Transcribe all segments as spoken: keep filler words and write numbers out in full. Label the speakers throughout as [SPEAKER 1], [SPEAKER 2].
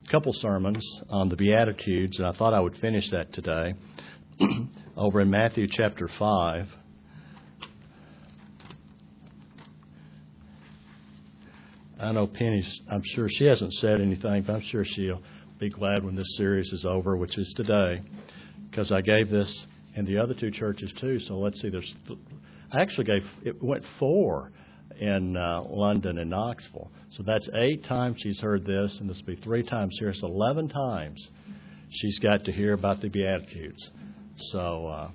[SPEAKER 1] couple sermons on the Beatitudes, and I thought I would finish that today over in Matthew chapter five. I know Penny's, I'm sure she hasn't said anything, but I'm sure she'll be glad when this series is over, which is today, because I gave this in the other two churches too. So let's see, there's, th- I actually gave, it went four in uh, London and Knoxville. So that's eight times she's heard this, and this will be three times here. So eleven times she's got to hear about the Beatitudes. So uh,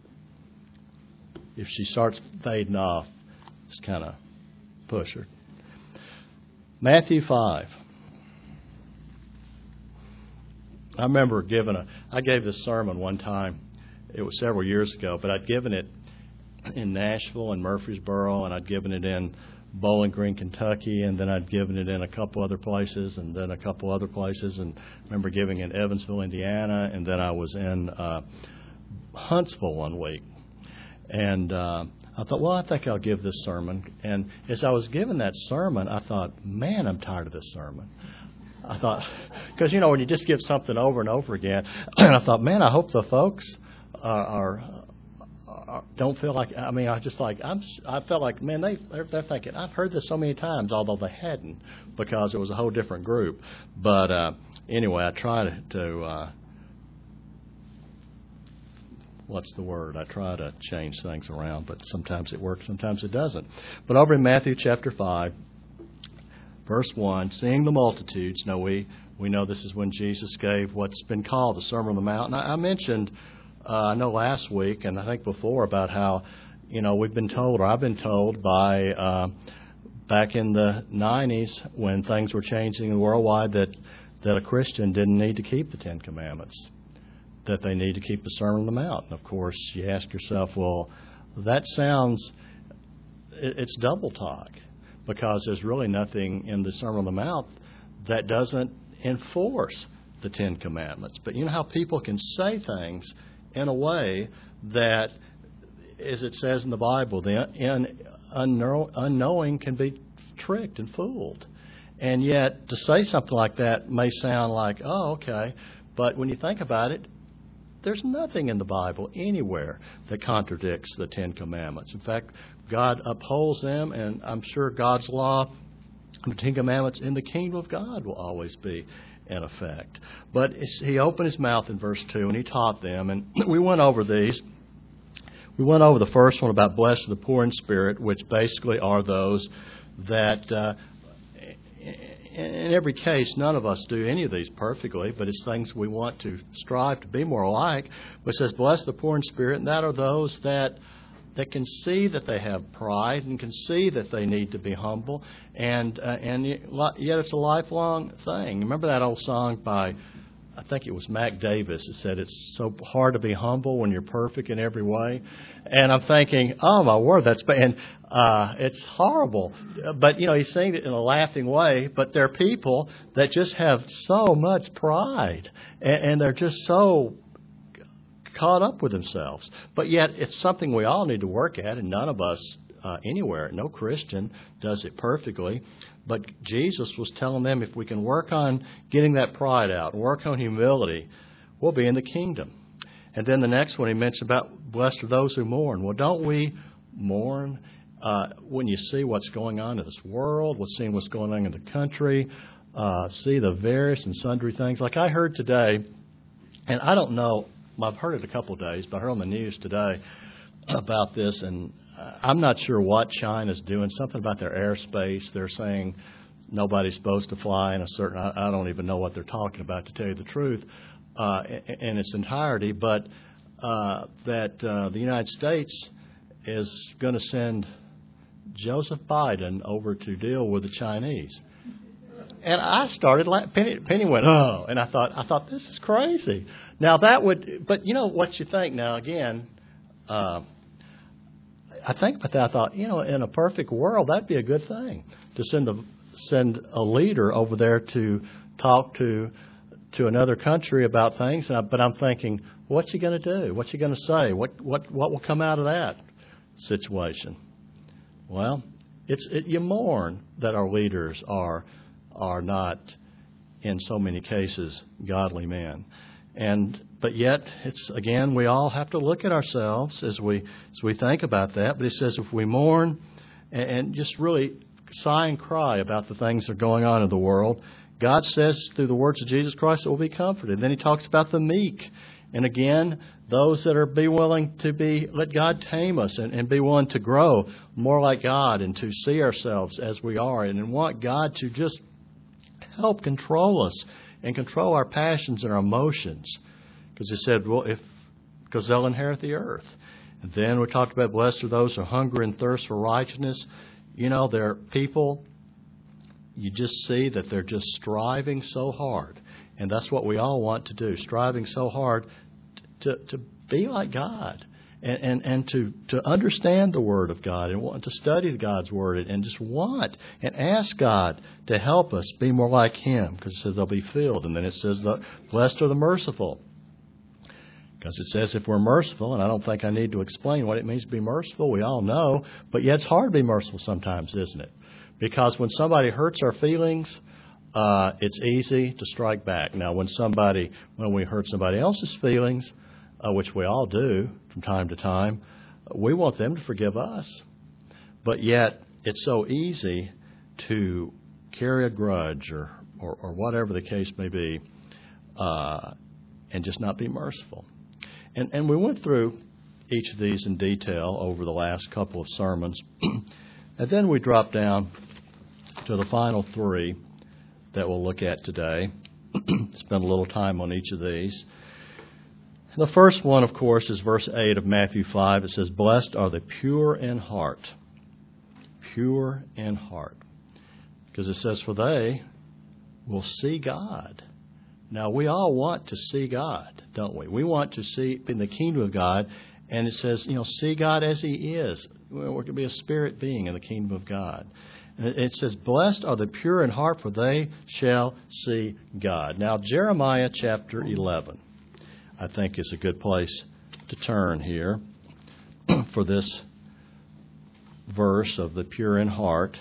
[SPEAKER 1] if she starts fading off, just kind of push her. Matthew five. I remember giving a, I gave this sermon one time. It was several years ago, but I'd given it in Nashville and Murfreesboro, and I'd given it in Bowling Green, Kentucky, and then I'd given it in a couple other places, and then a couple other places, and I remember giving it in Evansville, Indiana, and then I was in uh, Huntsville one week. And uh, I thought, well, I think I'll give this sermon. And as I was giving that sermon, I thought, man, I'm tired of this sermon. I thought, because, you know, when you just give something over and over again, and I thought, man, I hope the folks are, are, are don't feel like, I mean, I just like, I'm, I felt like, man, they, they're, they're thinking, I've heard this so many times, although they hadn't, because it was a whole different group. But uh, anyway, I tried to, uh, what's the word? I try to change things around, but sometimes it works, sometimes it doesn't. But over in Matthew chapter five, verse one, seeing the multitudes, now we, we know this is when Jesus gave what's been called the Sermon on the Mount. And I, I mentioned, uh, I know last week, and I think before, about how, you know, we've been told, or I've been told by, uh, back in the nineties when things were changing worldwide, that, that a Christian didn't need to keep the Ten Commandments, that they need to keep the Sermon on the Mount. And of course, you ask yourself, well, that sounds, it's double talk, because there's really nothing in the Sermon on the Mount that doesn't enforce the Ten Commandments. But you know how people can say things in a way that, as it says in the Bible, the un- unknow- unknowing can be tricked and fooled. And yet, to say something like that may sound like, oh, okay. But when you think about it, there's nothing in the Bible anywhere that contradicts the Ten Commandments. In fact, God upholds them, and I'm sure God's law, the Ten Commandments in the kingdom of God will always be in effect. But he opened his mouth in verse two, and he taught them, and we went over these. We went over the first one about blessed are the poor in spirit, which basically are those that, uh, in every case, none of us do any of these perfectly, but it's things we want to strive to be more alike. But it says, blessed are the poor in spirit, and that are those that that can see that they have pride and can see that they need to be humble, and uh, and yet it's a lifelong thing. Remember that old song by, I think it was Mac Davis. It said, it's so hard to be humble when you're perfect in every way. And I'm thinking, oh, my word, that's bad. And uh, it's horrible. But, you know, he's saying it in a laughing way. But there are people that just have so much pride, and, and they're just so caught up with themselves. But yet it's something we all need to work at, and none of us uh, anywhere, no Christian does it perfectly. But Jesus was telling them, if we can work on getting that pride out and work on humility, we'll be in the kingdom. And then the next one he mentioned about blessed are those who mourn. Well, don't we mourn uh, when you see what's going on in this world, what's seeing what's going on in the country, uh, see the various and sundry things. Like I heard today, and I don't know, I've heard it a couple of days, but I heard on the news today about this, and I'm not sure what China's doing. Something about their airspace. They're saying nobody's supposed to fly in a certain, I don't even know what they're talking about, to tell you the truth, uh, in its entirety, but uh, that uh, the United States is going to send Joseph Biden over to deal with the Chinese. And I started laughing. Penny, Penny went, oh, and I thought, I thought, this is crazy. Now that would, but you know what you think now again, uh, I think about that. I thought, you know, in a perfect world, that'd be a good thing to send a send a leader over there to talk to to another country about things. And I, but I'm thinking, what's he going to do? What's he going to say? What what what will come out of that situation? Well, it's it, you mourn that our leaders are are not in so many cases, godly men. And but yet, it's again, we all have to look at ourselves as we as we think about that. But he says if we mourn and, and just really sigh and cry about the things that are going on in the world, God says through the words of Jesus Christ that we'll be comforted. Then he talks about the meek. And again, those that are be willing to be, let God tame us and, and be willing to grow more like God and to see ourselves as we are and, and want God to just help control us and control our passions and our emotions. Because he said, well, if because they'll inherit the earth. And then we talked about blessed are those who hunger and thirst for righteousness. You know, they're people, you just see that they're just striving so hard. And that's what we all want to do, striving so hard to, to be like God and, and, and to, to understand the Word of God and want to study God's Word and just want and ask God to help us be more like Him, because it says they'll be filled. And then it says, the blessed are the merciful. Because it says if we're merciful, and I don't think I need to explain what it means to be merciful. We all know. But yet it's hard to be merciful sometimes, isn't it? Because when somebody hurts our feelings, uh, it's easy to strike back. Now, when somebody, when we hurt somebody else's feelings, uh, which we all do from time to time, we want them to forgive us. But yet it's so easy to carry a grudge or, or, or whatever the case may be, uh, and just not be merciful. And, and we went through each of these in detail over the last couple of sermons. And then we dropped down to the final three that we'll look at today. Spend a little time on each of these. And the first one, of course, is verse eight of Matthew five. It says, blessed are the pure in heart. Pure in heart. Because it says, for they will see God. Now, we all want to see God, don't we? We want to see in the kingdom of God. And it says, you know, see God as He is. We're going to be a spirit being in the kingdom of God. And it says, blessed are the pure in heart, for they shall see God. Now, Jeremiah chapter eleven, I think, is a good place to turn here for this verse of the pure in heart.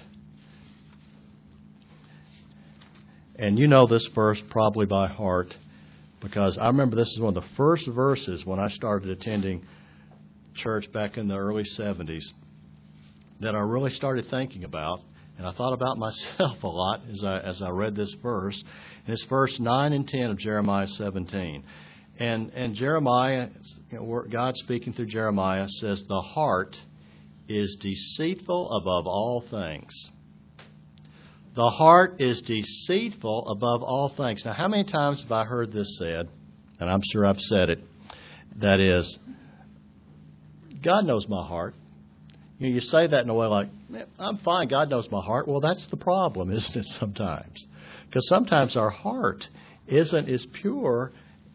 [SPEAKER 1] And you know this verse probably by heart, because I remember this is one of the first verses when I started attending church back in the early seventies that I really started thinking about. And I thought about myself a lot as I as I read this verse. And it's verse nine and ten of Jeremiah seventeen. And and Jeremiah, you know, God speaking through Jeremiah, says, the heart is deceitful above all things. The heart is deceitful above all things. Now, how many times have I heard this said? And I'm sure I've said it. That is, God knows my heart. You know, you say that in a way like, I'm fine, God knows my heart. Well, that's the problem, isn't it, sometimes? Because sometimes our heart isn't as pure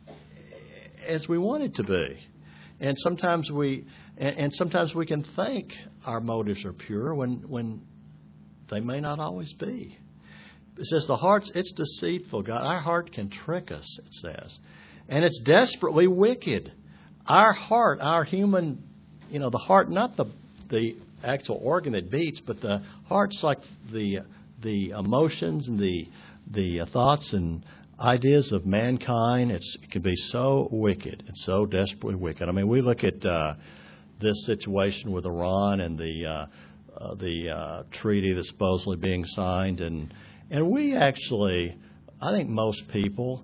[SPEAKER 1] as we want it to be. And sometimes we and, and sometimes we can think our motives are pure when when they may not always be. It says the heart's, it's deceitful. God, our heart can trick us, it says. And it's desperately wicked. Our heart, our human, you know, the heart, not the the actual organ that beats, but the heart's like the the emotions and the the thoughts and ideas of mankind. It's, it can be so wicked and so desperately wicked. I mean, we look at uh, this situation with Iran and the uh, uh, the uh, treaty that's supposedly being signed, and and we actually, I think most people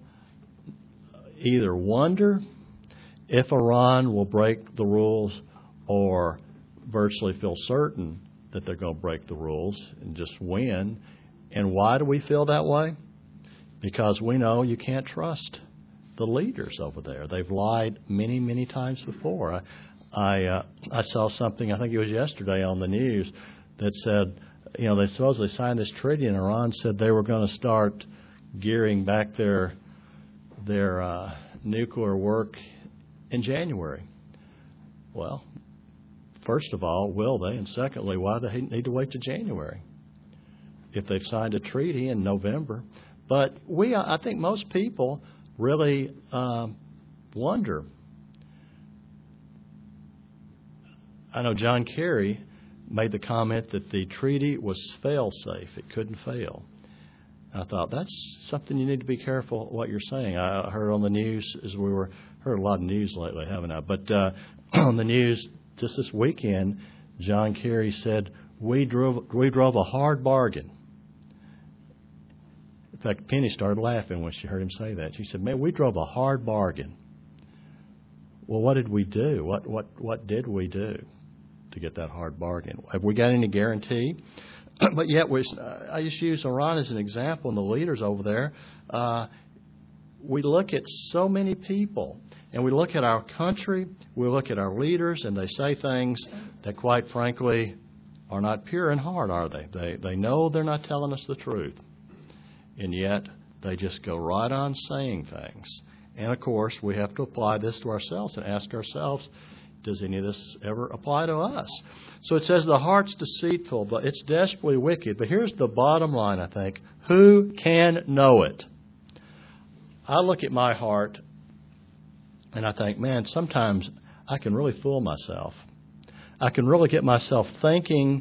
[SPEAKER 1] either wonder if Iran will break the rules or virtually feel certain that they're going to break the rules and just win. And why do we feel that way? Because we know you can't trust the leaders over there. They've lied many, many times before. I I, uh, I saw something, I think it was yesterday on the news, that said, you know, they supposedly signed this treaty, and Iran said they were going to start gearing back their their uh, nuclear work in January. Well, first of all, will they? And secondly, why do they need to wait to January if they've signed a treaty in November? But we, I think most people really uh, wonder. I know John Kerry made the comment that the treaty was fail-safe. It couldn't fail. I thought, that's something you need to be careful what you're saying. I heard on the news as we were, heard a lot of news lately, haven't I? But uh, on the news just this weekend, John Kerry said, we drove, we drove a hard bargain. In fact, Penny started laughing when she heard him say that. She said, man, we drove a hard bargain. Well, what did we do? What what what did we do to get that hard bargain? Have we got any guarantee? But yet, we, I just use Iran as an example, and the leaders over there. Uh, we look at so many people, and we look at our country, we look at our leaders, and they say things that, quite frankly, are not pure in heart, are they? They they know they're not telling us the truth, and yet they just go right on saying things. And, of course, we have to apply this to ourselves and ask ourselves, does any of this ever apply to us? So it says the heart's deceitful, but it's desperately wicked. But here's the bottom line, I think. Who can know it? I look at my heart and I think, man, sometimes I can really fool myself. I can really get myself thinking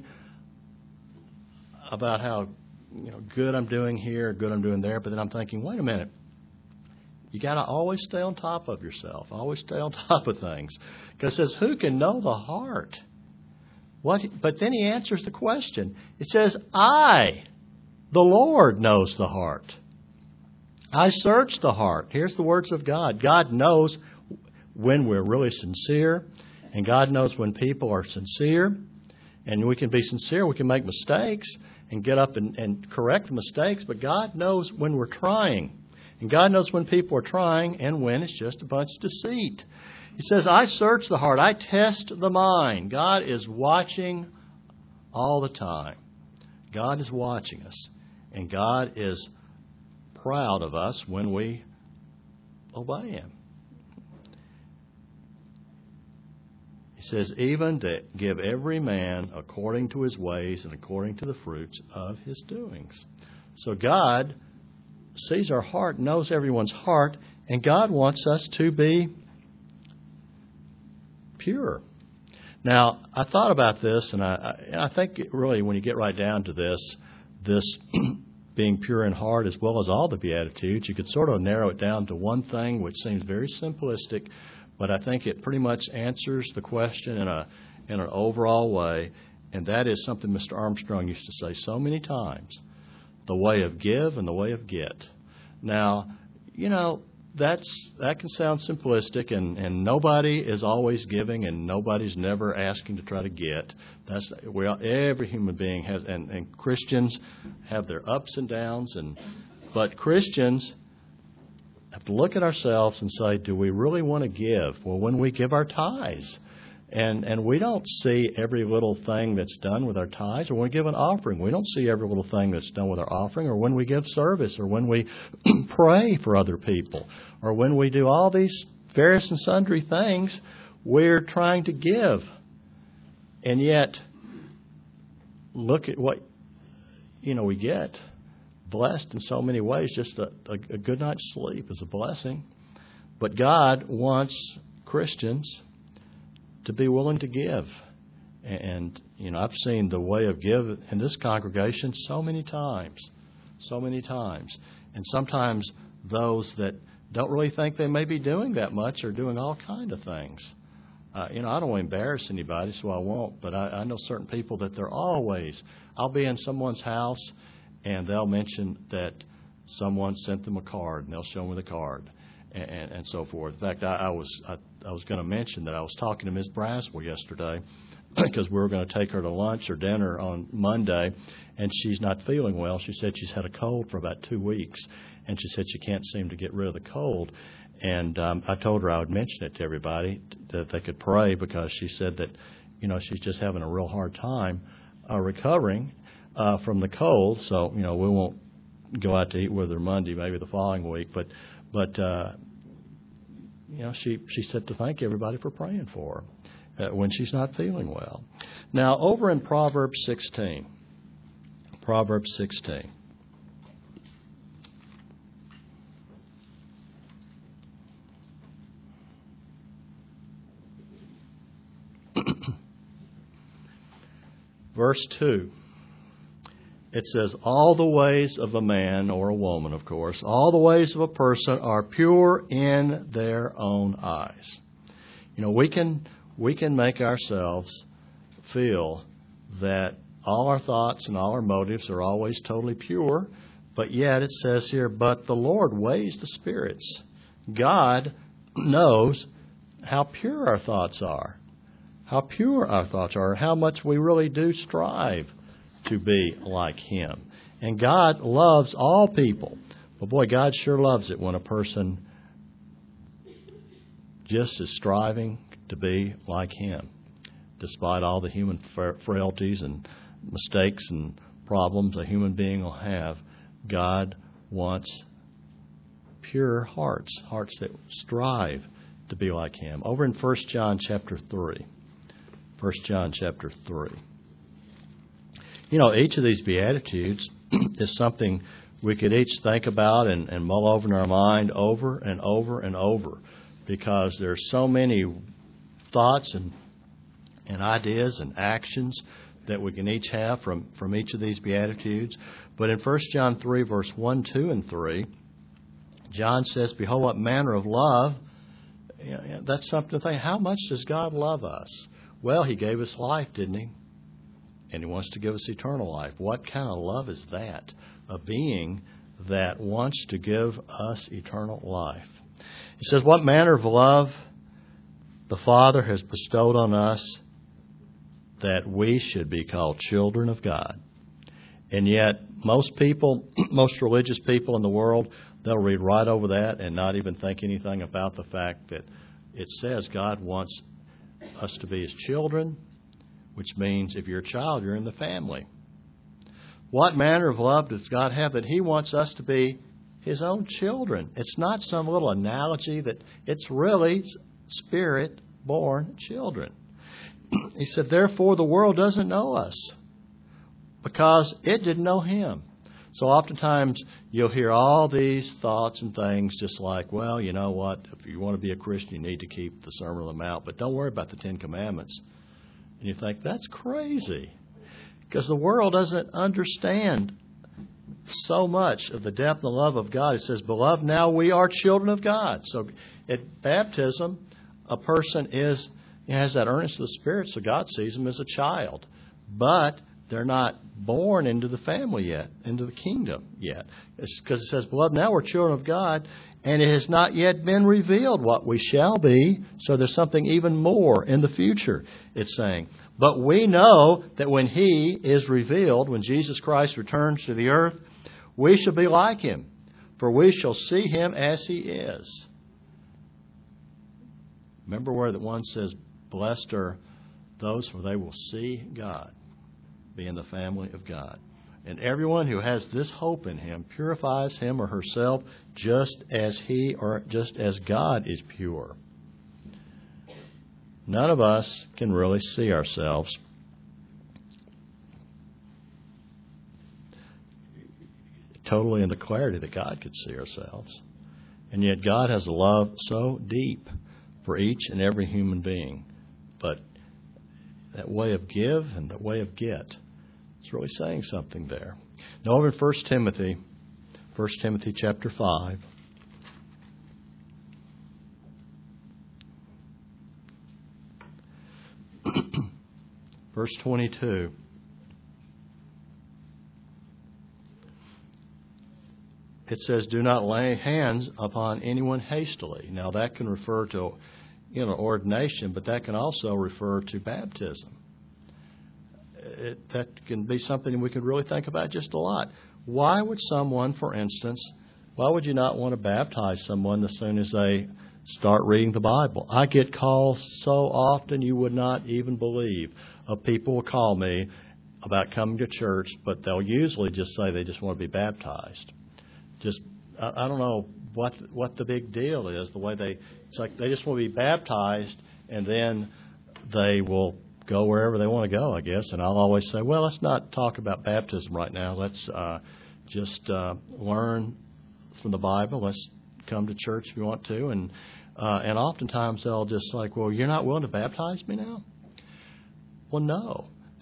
[SPEAKER 1] about how you know good I'm doing here, good I'm doing there, but then I'm thinking, wait a minute. You got to always stay on top of yourself. Always stay on top of things. Because it says, who can know the heart? What? But then he answers the question. It says, I, the Lord, knows the heart. I search the heart. Here's the words of God. God knows when we're really sincere. And God knows when people are sincere. And we can be sincere. We can make mistakes and get up and, and correct the mistakes. But God knows when we're trying. And God knows when people are trying and when it's just a bunch of deceit. He says, I search the heart. I test the mind. God is watching all the time. God is watching us. And God is proud of us when we obey Him. He says, even to give every man according to his ways and according to the fruits of his doings. So God sees our heart, knows everyone's heart, and God wants us to be pure. Now, I thought about this, and I, I think really when you get right down to this, this being pure in heart as well as all the Beatitudes, you could sort of narrow it down to one thing which seems very simplistic, but I think it pretty much answers the question in a in an overall way, and that is something Mister Armstrong used to say so many times. The way of give and the way of get. Now, you know, that's that can sound simplistic, and, and nobody is always giving, and nobody's never asking to try to get. That's we all, every human being has, and, and Christians have their ups and downs, and but Christians have to look at ourselves and say, do we really want to give? Well, when we give our tithes. And and we don't see every little thing that's done with our tithes, or when we give an offering. We don't see every little thing that's done with our offering, or when we give service, or when we pray for other people, or when we do all these various and sundry things, we're trying to give. And yet, look at what, you know, we get. Blessed in so many ways. Just a, a, a good night's sleep is a blessing. But God wants Christians to be willing to give. And, you know, I've seen the way of give in this congregation so many times, so many times. And sometimes those that don't really think they may be doing that much are doing all kind of things. Uh, you know, I don't want to embarrass anybody, so I won't, but I, I know certain people that they're always, I'll be in someone's house and they'll mention that someone sent them a card, and they'll show me the card. And, and so forth. In fact, I, I was I, I was going to mention that I was talking to Miz Braswell yesterday because we were going to take her to lunch or dinner on Monday, and she's not feeling well. She said she's had a cold for about two weeks, and she said she can't seem to get rid of the cold. And um, I told her I would mention it to everybody that they could pray, because she said that, you know, she's just having a real hard time uh, recovering uh, from the cold. So, you know, we won't go out to eat with her Monday, maybe the following week, but. But, uh, you know, she, she said to thank everybody for praying for her uh, when she's not feeling well. Now, over in Proverbs sixteen, Proverbs sixteen. Verse two. it says, all the ways of a man, or a woman, of course, all the ways of a person are pure in their own eyes. You know, we can we can make ourselves feel that all our thoughts and all our motives are always totally pure, but yet it says here, but the Lord weighs the spirits. God knows how pure our thoughts are, how pure our thoughts are, how much we really do strive to be like Him. And God loves all people. But boy, God sure loves it when a person just is striving to be like Him, despite all the human frailties and mistakes and problems a human being will have. God wants pure hearts, hearts that strive to be like Him. Over in First John chapter three. First John chapter three. You know, each of these Beatitudes is something we could each think about and, and mull over in our mind over and over and over, because there's so many thoughts and and ideas and actions that we can each have from, from each of these Beatitudes. But in First John three, verse one, two, and three, John says, behold, what manner of love. That's something to think. How much does God love us? Well, He gave us life, didn't He? And He wants to give us eternal life. What kind of love is that? A being that wants to give us eternal life. He says, what manner of love the Father has bestowed on us, that we should be called children of God. And yet, most people, most religious people in the world, they'll read right over that and not even think anything about the fact that it says God wants us to be His children, which means if you're a child, you're in the family. What manner of love does God have that He wants us to be His own children? It's not some little analogy, that it's really Spirit-born children. He said, therefore the world doesn't know us, because it didn't know Him. So oftentimes you'll hear all these thoughts and things just like, well, you know what, if you want to be a Christian, you need to keep the Sermon on the Mount, but don't worry about the Ten Commandments. And you think, that's crazy, because the world doesn't understand so much of the depth and the love of God. It says, beloved, now we are children of God. So at baptism, a person is has that earnest of the Spirit, so God sees them as a child. But they're not born into the family yet, into the kingdom yet. It's because it says, beloved, now we're children of God, and it has not yet been revealed what we shall be. So there's something even more in the future, it's saying. But we know that when He is revealed, when Jesus Christ returns to the earth, we shall be like Him, for we shall see Him as He is. Remember where the one says, blessed are those, for they will see God, be in the family of God. And everyone who has this hope in Him purifies him or herself just as He or just as God is pure. None of us can really see ourselves totally in the clarity that God could see ourselves. And yet God has a love so deep for each and every human being. But that way of give and that way of get, it's really saying something there. Now over in First Timothy, First Timothy chapter five. Verse twenty-two. It says, do not lay hands upon anyone hastily. Now that can refer to, you know, ordination, but that can also refer to baptism. It, that can be something we could really think about just a lot. Why would someone, for instance, why would you not want to baptize someone as soon as they start reading the Bible? I get calls so often you would not even believe of people will call me about coming to church, but they'll usually just say they just want to be baptized. Just, I, I don't know what what the big deal is, the way they, it's like they just want to be baptized, and then they will go wherever they want to go, I guess. And I'll always say, well, let's not talk about baptism right now. Let's uh, just uh, learn from the Bible. Let's come to church if you want to. And uh, and oftentimes they'll just like, well, you're not willing to baptize me now? Well, no.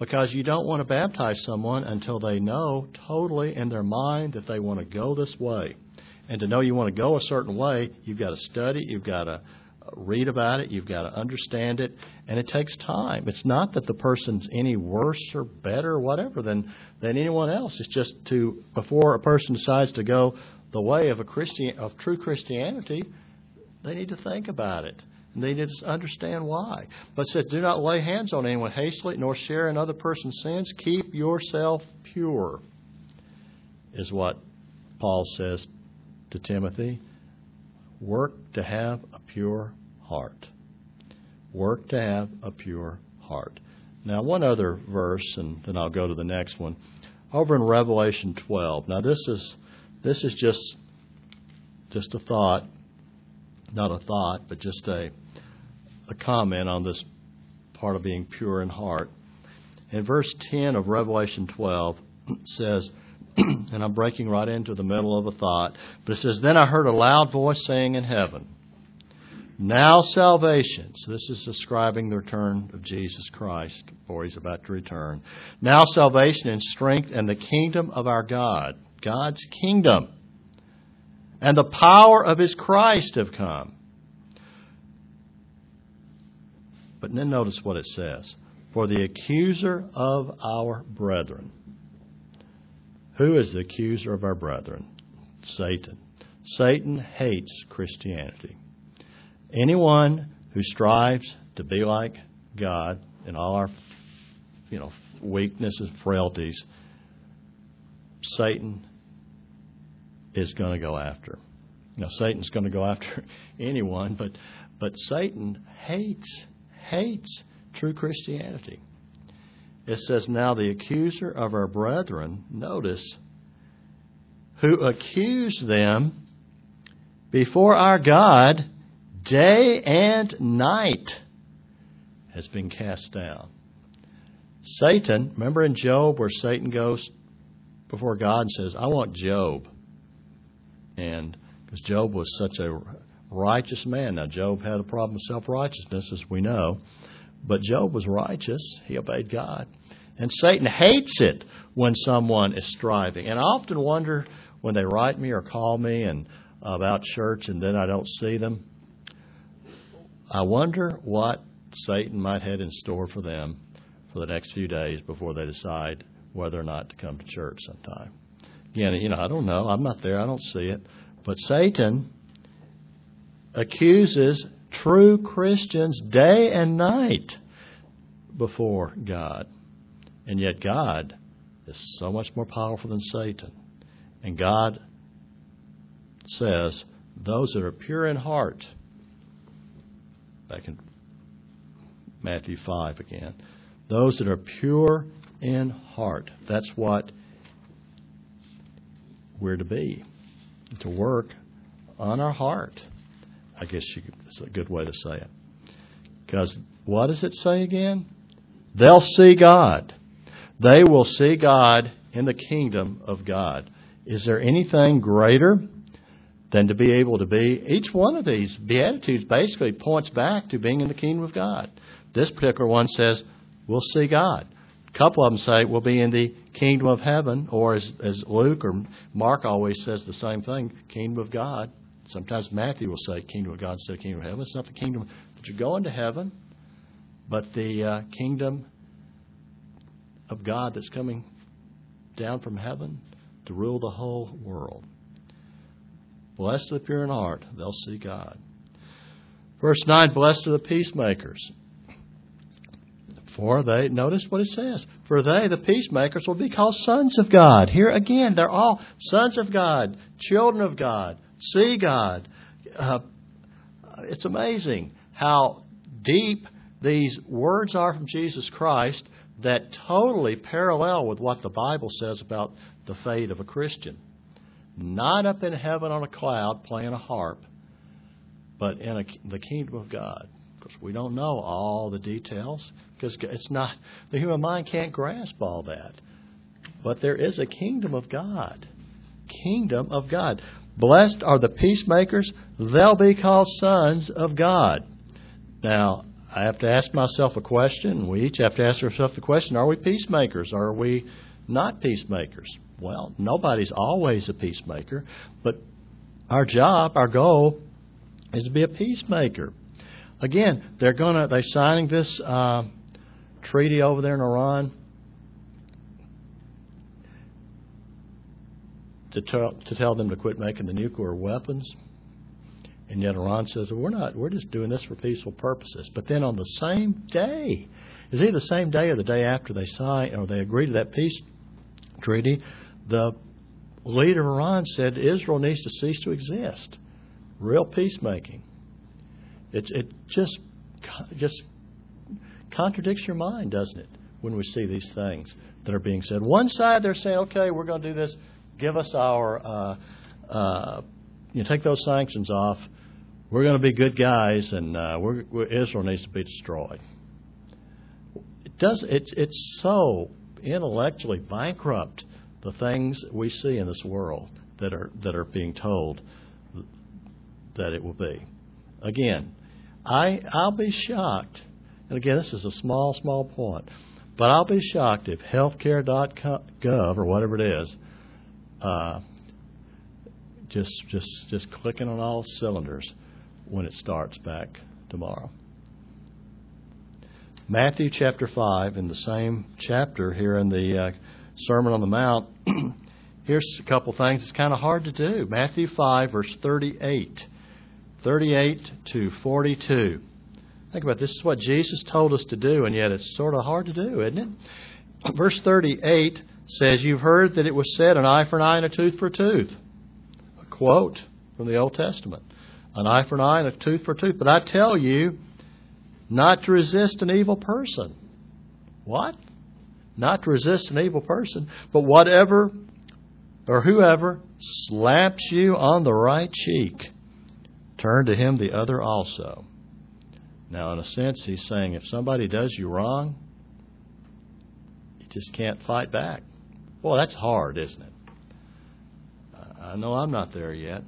[SPEAKER 1] because you don't want to baptize someone until they know totally in their mind that they want to go this way. And to know you want to go a certain way, you've got to study, you've got to read about it, you've got to understand it, and it takes time. It's not that the person's any worse or better or whatever than, than anyone else. It's just to, before a person decides to go the way of a Christian, of true Christianity, they need to think about it. And they need to understand why. But it says, do not lay hands on anyone hastily, nor share in other person's sins. Keep yourself pure, is what Paul says to Timothy. Work to have a pure heart. Work to have a pure heart. Now, one other verse, and then I'll go to the next one. Over in Revelation twelve. Now, this is this is just just a thought, not a thought, but just a a comment on this part of being pure in heart. In verse ten of Revelation twelve, it says, and I'm breaking right into the middle of a thought, but it says, then I heard a loud voice saying in heaven, now salvation. So this is describing the return of Jesus Christ, for he's about to return. Now salvation and strength and the kingdom of our God, God's kingdom, and the power of his Christ have come. But then notice what it says. For the accuser of our brethren. Who is the accuser of our brethren? Satan. Satan hates Christianity. Anyone who strives to be like God in all our, you know, weaknesses, frailties, Satan is going to go after. Now, Satan's going to go after anyone, but but Satan hates hates true Christianity. It says, now the accuser of our brethren, notice, who accused them before our God day and night, has been cast down. Satan, remember in Job where Satan goes before God and says, I want Job. And because Job was such a righteous man. Now, Job had a problem with self-righteousness, as we know. But Job was righteous. He obeyed God. And Satan hates it when someone is striving. And I often wonder when they write me or call me and about church and then I don't see them, I wonder what Satan might have in store for them for the next few days before they decide whether or not to come to church sometime. Again, you know, I don't know. I'm not there. I don't see it. But Satan accuses true Christians day and night before God. And yet God is so much more powerful than Satan. And God says, those that are pure in heart, back in Matthew five again, those that are pure in heart, that's what we're to be, to work on our heart. I guess you, it's a good way to say it. Because what does it say again? They'll see God. They will see God in the kingdom of God. Is there anything greater than to be able to be? Each one of these Beatitudes basically points back to being in the kingdom of God. This particular one says, we'll see God. A couple of them say we'll be in the kingdom of heaven, or as, as Luke or Mark always says the same thing, kingdom of God. Sometimes Matthew will say kingdom of God instead of kingdom of heaven. It's not the kingdom that you're going to heaven, but the uh, kingdom of God that's coming down from heaven to rule the whole world. Blessed are the pure in heart, they'll see God. Verse nine, blessed are the peacemakers. For they, notice what it says, for they, the peacemakers, will be called sons of God. Here again, they're all sons of God, children of God, see God. Uh, it's amazing how deep these words are from Jesus Christ that totally parallel with what the Bible says about the fate of a Christian. Not up in heaven on a cloud playing a harp, but in a, the kingdom of God. Because we don't know all the details, because it's not, the human mind can't grasp all that. But there is a kingdom of God. Kingdom of God. Blessed are the peacemakers, they'll be called sons of God. Now, I have to ask myself a question. We each have to ask ourselves the question, are we peacemakers? Are we not peacemakers? Well, nobody's always a peacemaker, but our job, our goal, is to be a peacemaker. Again, they're gonna they're signing this uh, treaty over there in Iran to tell to tell them to quit making the nuclear weapons, and yet Iran says, well, we're not. We're just doing this for peaceful purposes. But then on the same day, is either the same day or the day after they sign or they agree to that peace treaty, the leader of Iran said Israel needs to cease to exist. Real peacemaking. It it just just contradicts your mind, doesn't it, when we see these things that are being said. One side they're saying, okay, we're going to do this. Give us our, uh, uh, you know, take those sanctions off. We're going to be good guys, and uh, we're, we're, Israel needs to be destroyed. It does. It, it's so intellectually bankrupt, the things we see in this world that are that are being told that it will be. Again, I I'll be shocked, and again, this is a small small point, but I'll be shocked if healthcare dot gov or whatever it is, uh, just just just clicking on all cylinders when it starts back tomorrow. Matthew chapter five, in the same chapter here in the uh, Sermon on the Mount, here's a couple things it's kind of hard to do. Matthew five, verse thirty-eight. thirty-eight to forty-two. Think about it. This is what Jesus told us to do, and yet it's sort of hard to do, isn't it? Verse thirty-eight says, you've heard that it was said, an eye for an eye and a tooth for a tooth. A quote from the Old Testament. An eye for an eye and a tooth for a tooth. But I tell you not to resist an evil person. What? Not to resist an evil person, but whatever or whoever slaps you on the right cheek, turn to him the other also. Now, in a sense, he's saying if somebody does you wrong, you just can't fight back. Well, that's hard, isn't it? I know I'm not there yet.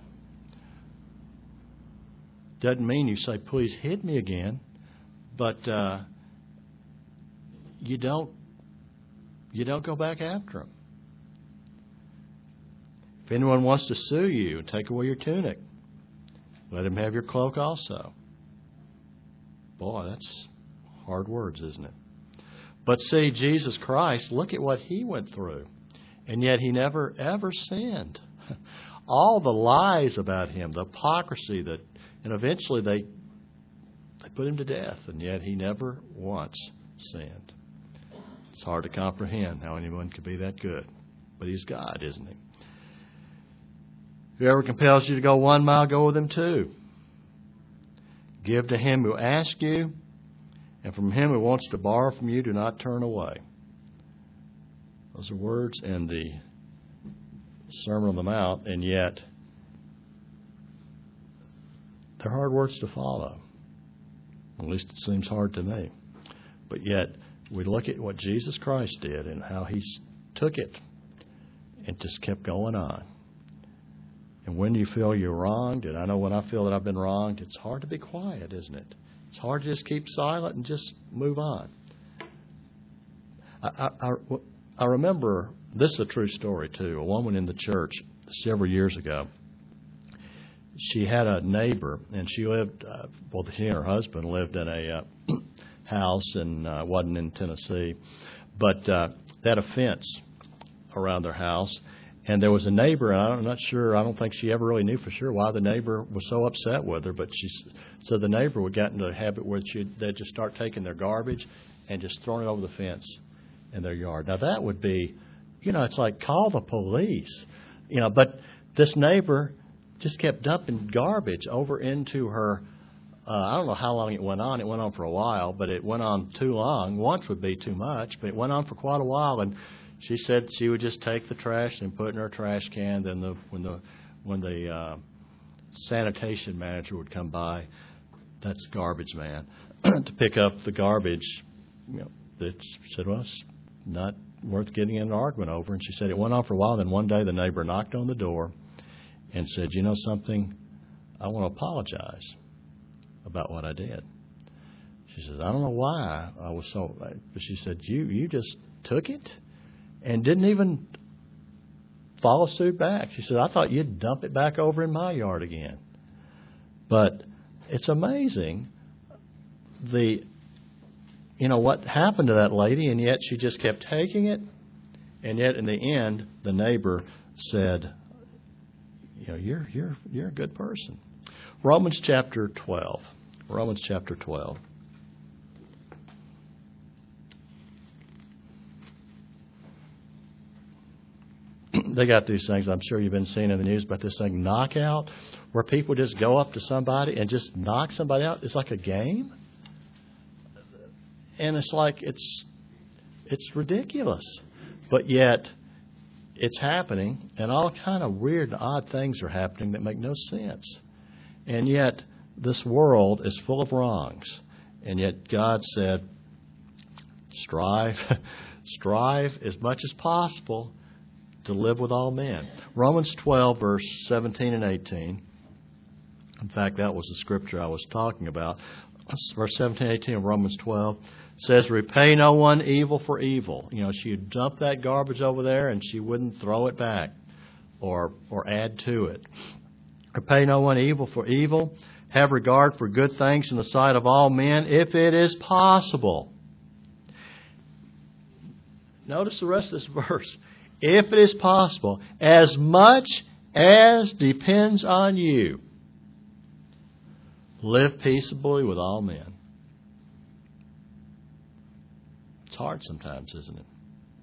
[SPEAKER 1] Doesn't mean you say, please hit me again, but uh, you don't you don't go back after them. If anyone wants to sue you and take away your tunic, let him have your cloak also. Boy, that's hard words, isn't it? But see, Jesus Christ, look at what he went through. And yet he never, ever sinned. All the lies about him, the hypocrisy, that, and eventually they, they put him to death, and yet he never once sinned. It's hard to comprehend how anyone could be that good. But he's God, isn't he? Whoever compels you to go one mile, go with him two. Give to him who asks you, and from him who wants to borrow from you, do not turn away. Those are words in the Sermon on the Mount, and yet they're hard words to follow. At least it seems hard to me. But yet, we look at what Jesus Christ did and how he took it and just kept going on. And when you feel you're wronged, and I know when I feel that I've been wronged, it's hard to be quiet, isn't it? It's hard to just keep silent and just move on. I, I, I remember, this is a true story too, a woman in the church several years ago. She had a neighbor, and she lived, uh, well, she and her husband lived in a uh, house, and uh, wasn't in Tennessee, but uh, they had a fence around their house. And there was a neighbor, and I'm not sure, I don't think she ever really knew for sure why the neighbor was so upset with her, but she so the neighbor would get into a habit where she'd, they'd just start taking their garbage and just throwing it over the fence in their yard. Now, that would be, you know, it's like, call the police. You know, but this neighbor just kept dumping garbage over into her, uh, I don't know how long it went on. It went on for a while, but it went on too long. Once would be too much, but it went on for quite a while, and she said she would just take the trash and put it in her trash can. Then the when the when the uh, sanitation manager would come by, that's garbage man, to pick up the garbage, you know, that she said, well, it's not worth getting in an argument over. And she said it went on for a while. Then one day the neighbor knocked on the door and said, you know something, I want to apologize about what I did. She says, I don't know why I was so, but she said, you, you just took it and didn't even follow suit back. She said, I thought you'd dump it back over in my yard again. But it's amazing the, you know, what happened to that lady, and yet she just kept taking it. And yet in the end, the neighbor said, you know, you're, you're, you're a good person. Romans chapter twelve. Romans chapter twelve. They got these things, I'm sure you've been seeing in the news about this thing, knockout, where people just go up to somebody and just knock somebody out. It's like a game. And it's like, it's it's ridiculous. But yet, it's happening, and all kind of weird and odd things are happening that make no sense. And yet, this world is full of wrongs. And yet, God said, strive, strive as much as possible to live with all men. Romans twelve, verse seventeen and eighteen. In fact, that was the scripture I was talking about. Verse seventeen and eighteen of Romans twelve says, repay no one evil for evil. You know, she'd dump that garbage over there and she wouldn't throw it back or or add to it. Repay no one evil for evil. Have regard for good things in the sight of all men, if it is possible. Notice the rest of this verse. If it is possible, as much as depends on you, live peaceably with all men. It's hard sometimes, isn't it?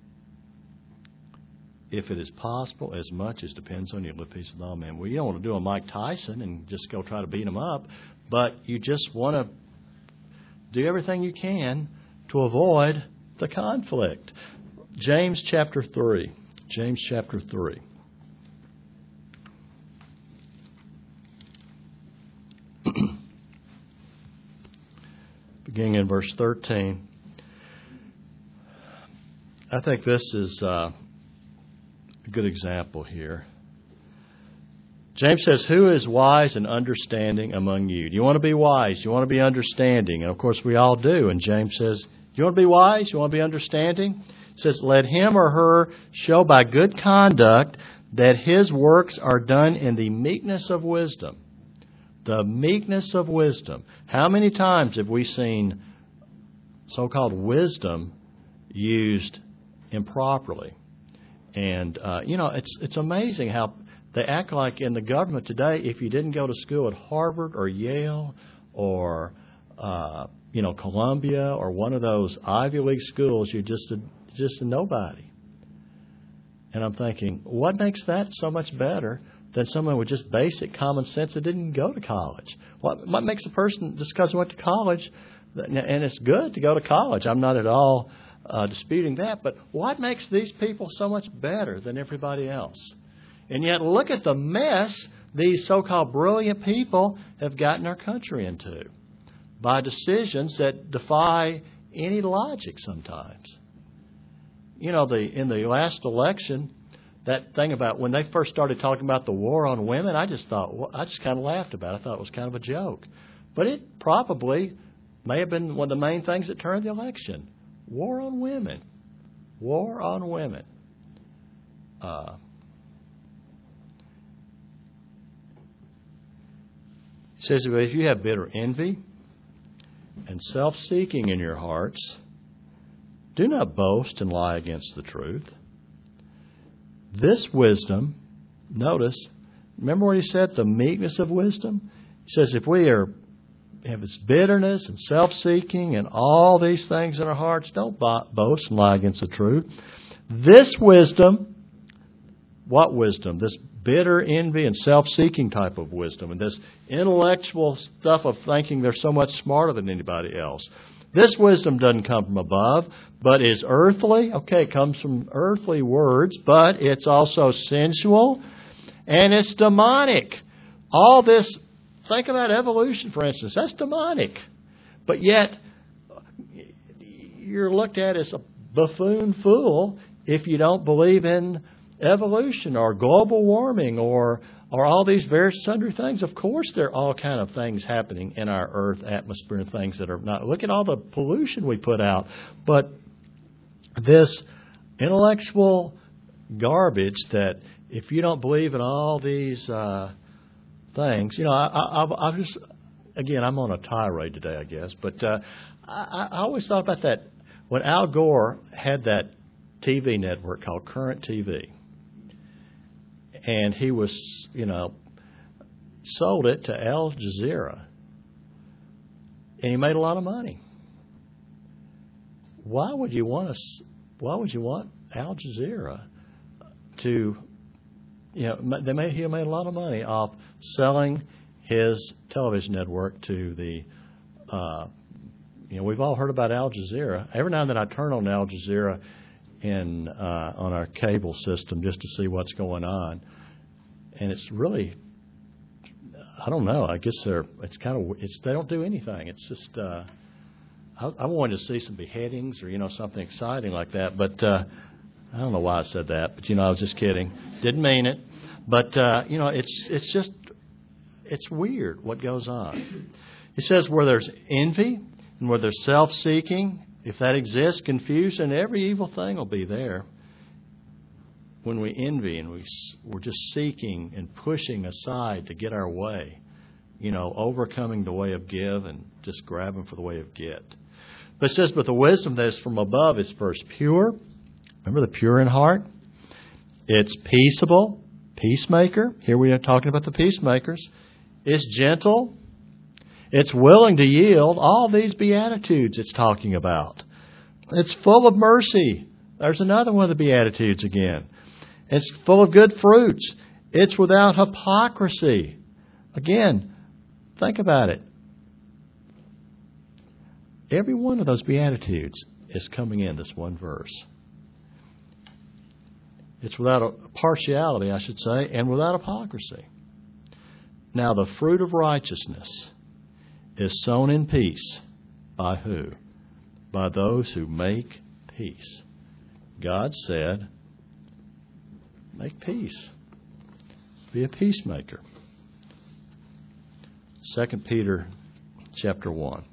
[SPEAKER 1] If it is possible, as much as depends on you, live peace with all men. Well, you don't want to do a Mike Tyson and just go try to beat him up, but you just want to do everything you can to avoid the conflict. James chapter three. James chapter three. Beginning in verse thirteen. I think this is uh, a good example here. James says, who is wise and understanding among you? Do you want to be wise? Do you want to be understanding? And of course we all do. And James says, do you want to be wise? Do you want to be understanding? It says, let him or her show by good conduct that his works are done in the meekness of wisdom. The meekness of wisdom. How many times have we seen so-called wisdom used improperly? And, uh, you know, it's it's amazing how they act like in the government today, if you didn't go to school at Harvard or Yale or, uh, you know, Columbia or one of those Ivy League schools, you're just a, just a nobody. And I'm thinking, what makes that so much better than someone with just basic common sense that didn't go to college? What, what makes a person, just because they went to college, and it's good to go to college, I'm not at all uh, disputing that, but what makes these people so much better than everybody else? And yet look at the mess these so-called brilliant people have gotten our country into by decisions that defy any logic sometimes. You know, the in the last election, that thing about when they first started talking about the war on women, I just thought, well, I just kind of laughed about it. I thought it was kind of a joke. But it probably may have been one of the main things that turned the election. War on women. War on women. Uh, it says, if you have bitter envy and self-seeking in your hearts, do not boast and lie against the truth. This wisdom, notice, remember what he said, the meekness of wisdom? He says if we are have this bitterness and self-seeking and all these things in our hearts, don't boast and lie against the truth. This wisdom, what wisdom? This bitter envy and self-seeking type of wisdom and this intellectual stuff of thinking they're so much smarter than anybody else. This wisdom doesn't come from above, but is earthly. Okay, it comes from earthly words, but it's also sensual and it's demonic. All this, think about evolution, for instance. That's demonic. But yet, you're looked at as a buffoon fool if you don't believe in evolution or global warming or Are all these various sundry things? Of course, there are all kind of things happening in our earth atmosphere and things that are not. Look at all the pollution we put out. But this intellectual garbage that if you don't believe in all these uh, things, you know, I, I, I've, I've just, again, I'm on a tirade today, I guess, but uh, I, I always thought about that when Al Gore had that T V network called Current T V. And he was, you know, sold it to Al Jazeera. And he made a lot of money. Why would you want to, why would you want Al Jazeera to, you know, they made, he made a lot of money off selling his television network to the, uh, you know, we've all heard about Al Jazeera. Every now and then I turn on Al Jazeera in uh, on our cable system just to see what's going on, and it's really, I don't know. I guess they're it's kind of it's they don't do anything. It's just uh, I, I wanted to see some beheadings or you know something exciting like that, but uh, I don't know why I said that. But you know I was just kidding. Didn't mean it. But uh, you know it's it's just it's weird what goes on. It says where there's envy and where there's self-seeking. If that exists, confusion, every evil thing will be there. When we envy and we, we're just seeking and pushing aside to get our way, you know, overcoming the way of give and just grabbing for the way of get. But it says, but the wisdom that is from above is first pure. Remember the pure in heart? It's peaceable, peacemaker. Here we are talking about the peacemakers. It's gentle. It's willing to yield. All these Beatitudes it's talking about. It's full of mercy. There's another one of the Beatitudes again. It's full of good fruits. It's without hypocrisy. Again, think about it. Every one of those Beatitudes is coming in this one verse. It's without a partiality, I should say, and without hypocrisy. Now, the fruit of righteousness is sown in peace by who? By those who make peace. God said, make peace. Be a peacemaker. Second Peter chapter one.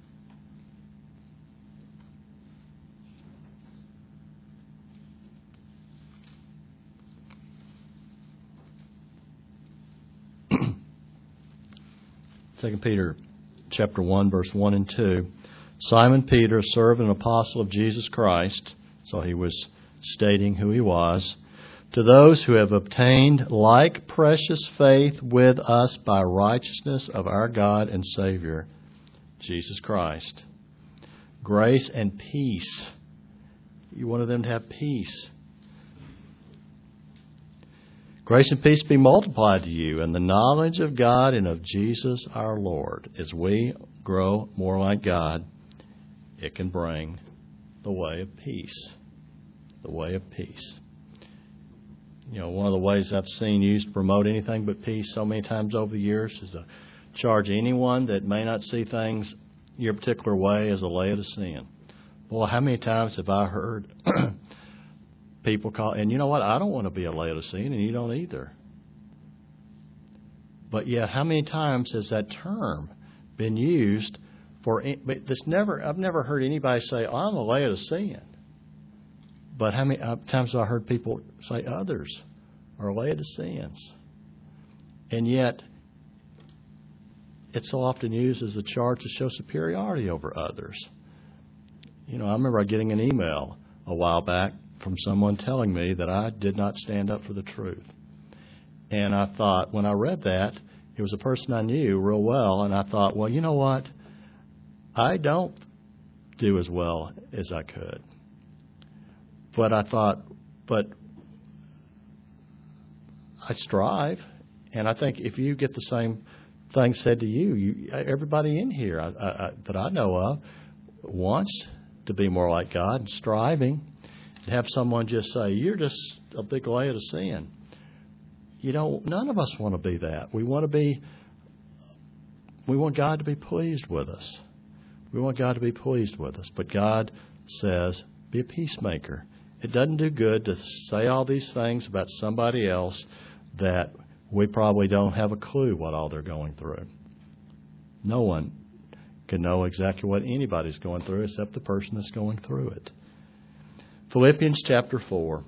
[SPEAKER 1] Second Peter chapter one, verse one and two. Simon Peter, a servant and apostle of Jesus Christ, so he was stating who he was, to those who have obtained like precious faith with us by righteousness of our God and Savior, Jesus Christ. Grace and peace. You wanted them to have peace. Grace and peace be multiplied to you and the knowledge of God and of Jesus our Lord. As we grow more like God, it can bring the way of peace. The way of peace. You know, one of the ways I've seen used to promote anything but peace so many times over the years is to charge anyone that may not see things your particular way as a Laodicean. Boy, how many times have I heard people call, and you know what, I don't want to be a Laodicean, and you don't either. But yet, how many times has that term been used for, but this never, I've never heard anybody say, oh, I'm a Laodicean. But how many times have I heard people say others are Laodiceans? And yet, it's so often used as a charge to show superiority over others. You know, I remember getting an email a while back from someone telling me that I did not stand up for the truth. And I thought, when I read that, it was a person I knew real well, and I thought, well, you know what? I don't do as well as I could. But I thought, but I strive, and I think if you get the same thing said to you, you everybody in here I, I, that I know of wants to be more like God, and striving. To have someone just say, you're just a big Laodicean. You know, none of us want to be that. We want to be, we want God to be pleased with us. We want God to be pleased with us. But God says, be a peacemaker. It doesn't do good to say all these things about somebody else that we probably don't have a clue what all they're going through. No one can know exactly what anybody's going through except the person that's going through it. Philippians chapter four.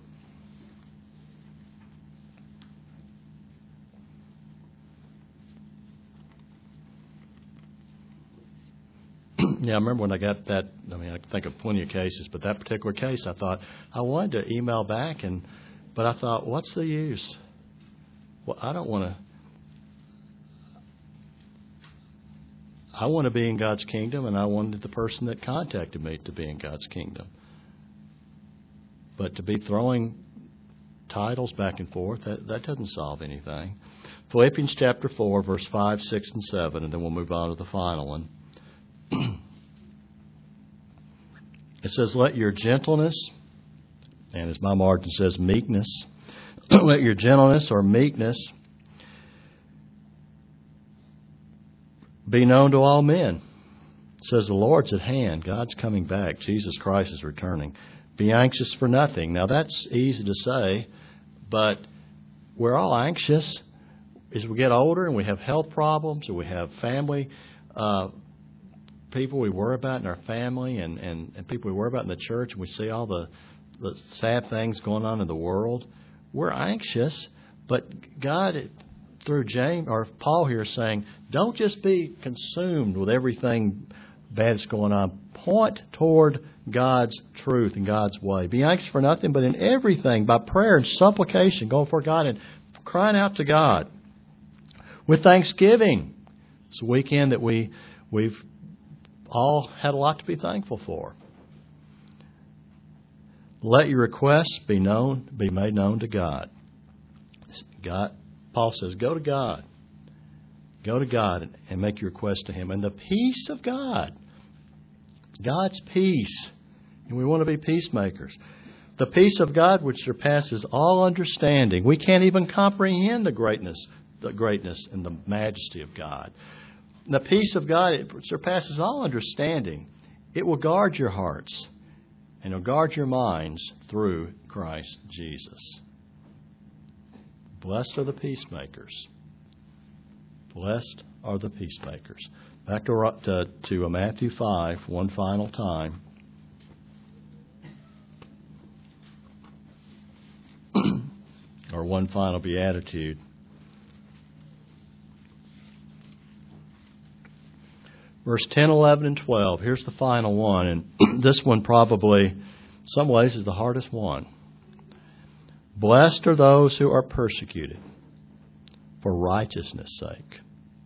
[SPEAKER 1] Yeah, I remember when I got that, I mean, I can think of plenty of cases, but that particular case, I thought, I wanted to email back, and but I thought, what's the use? Well, I don't want to, I want to be in God's kingdom, and I wanted the person that contacted me to be in God's kingdom. But to be throwing titles back and forth, that, that doesn't solve anything. Philippians chapter four, verse five, six, and seven, and then we'll move on to the final one. It says, let your gentleness, and as my margin says, meekness, let your gentleness or meekness be known to all men. It says the Lord's at hand. God's coming back. Jesus Christ is returning. Be anxious for nothing. Now that's easy to say, but we're all anxious as we get older and we have health problems or we have family uh people we worry about in our family and, and, and people we worry about in the church, and we see all the, the sad things going on in the world. We're anxious, but God, through James or Paul here, is saying, don't just be consumed with everything bad that's going on. Point toward God's truth and God's way. Be anxious for nothing, but in everything, by prayer and supplication, going before God and crying out to God with thanksgiving. It's a weekend that we we've all had a lot to be thankful for. Let your requests be known, be made known to God. God, Paul says, go to God. Go to God and make your request to Him. And the peace of God, God's peace, and we want to be peacemakers. The peace of God which surpasses all understanding. We can't even comprehend the greatness, the greatness and the majesty of God. The peace of God, it surpasses all understanding. It will guard your hearts and it will guard your minds through Christ Jesus. Blessed are the peacemakers. Blessed are the peacemakers. Back to, to, to Matthew five, one final time. Or one final beatitude. Verse ten, eleven, and twelve. Here's the final one. And this one probably, in some ways, is the hardest one. Blessed are those who are persecuted for righteousness' sake.